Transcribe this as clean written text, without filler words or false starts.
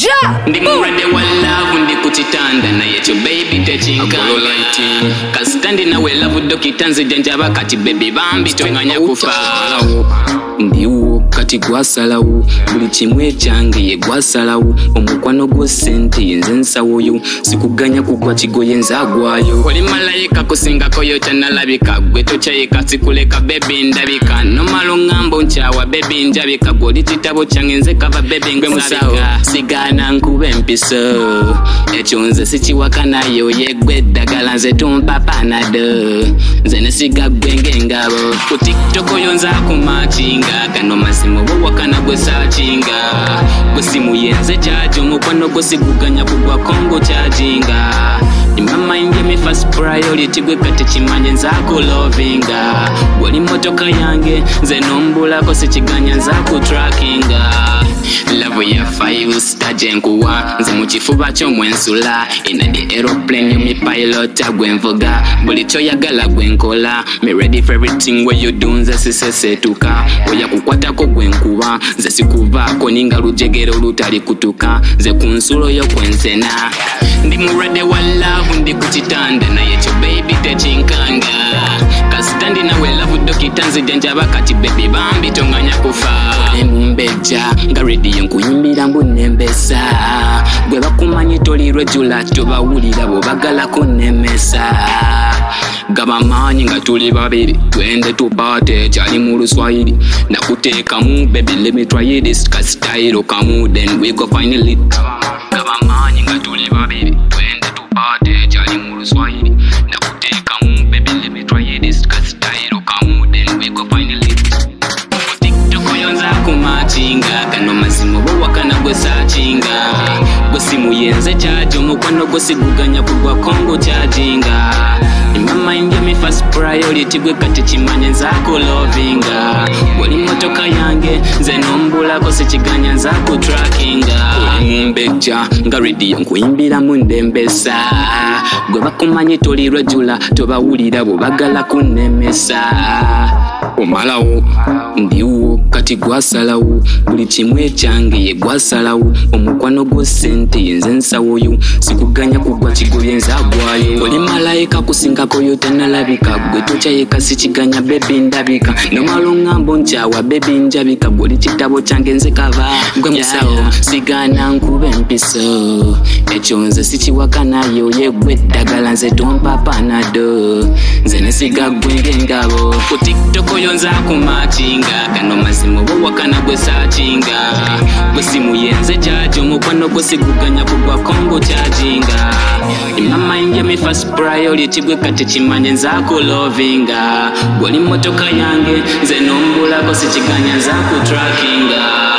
Ndi murade wa love ndi kuchitanda na yecho baby techinka kasitandi na we love dokitanze janjaba kati baby bambi tonganya kufa ndiwo kati gwasalawo buli kimwe kyange ye gwasalawo omukwano gwo sente yenze nsawoyo sikuganya kugwa kigoye nzagwayo oli malayika kusingako yo kyanalabika gwe tokyayika sikuleka baby ndabika nomalo ngambo nkyawa baby njabika gwoli kitabo kyange nze kava baby nsawo sigana nkube empiso ekyo nze sikiwakanayo yegwe eddagala nze tumpapanado nze nesiga gwenge ngabo ku tiktok oyo nzakumakinga kano mazimo bowakana gwe sachinga gwe simu yenze kyajo omukwano gwe siguganya kugwa kongo kyajinga imama inge me first priority gwe kati kimanye nzakulovinga gwoli motoka yange nze nombulako sikiganya nzakutrackinga love ya 5 star jenkuwa nze mukifuba ky'omwensula ina the aeroplane yo mi pilot gwenvuga buli kyoyagala gwenkola me ready for everything where you do nze sisesetuka oya kukwatako gwenkuba nze sikuvaako ninga lujegero lutali kutuka nze kunsulo yo kwensena ndi murade wa love ndi kuchitanda na yecho baby techinkanga kasitandi na we love dokitanze janjaba kati baby bambi tonganya kufa emumbeja nga radio nkuyimbira mbunembesa gwe bakumanyi tolirwe jula tobawulira bo bagala kunemesa gaba manyi nga tuli babiri twende tupate kyali mu luswahili nakuteekamu baby let me try this style kamu then we go finally gaba manyi nga tuli babiri twende tupate kyali mu luswahili nakuteekamu baby let me try this style kamu then we go finally tiktok oyo nzakumakinga kano mazimo bowakana gwe sachinga gwe simu yenze kyajo omukwano gwe siguganya kugwa kongo kyajinga imama inge me first priority gwe kati kimanye nzakulovinga gwoli motoka yange nze nombulako sikiganya nzakutrackinga mumbeja nga radio nkuyimbira mundembesa gwe bakumanyi tolirwe jula tobawulira bo bagala kunemesa omalawo ndiwo kati gwasalawo buli kimwe kyange ye gwasalawo omukwano gwo sente yenze nsawoyo sikuganya kugwa kigoye nzagwayo oli malayika kusingako yo tanalabika gwe tokyayeka sikiganya baby ndabika nomalo ngambo nkyawa baby njabika gwoli kitabo kyange nze kava gwe musawo sigana nkube empiso ekyo nze sikiwakanayo yegwe eddagala nze tompapanado nze nesiga gwenge ngabo ku tiktok oyo nzakumakinga kano mazimo bowakana gwe sachinga gwe simu yenze kyajo omukwano gwe siguganya kugwa kongo kyajinga imama inge me first priority gwe kati kimanye nzakulovinga gwoli motoka yange nze nombulako sikiganya nzakutrackinga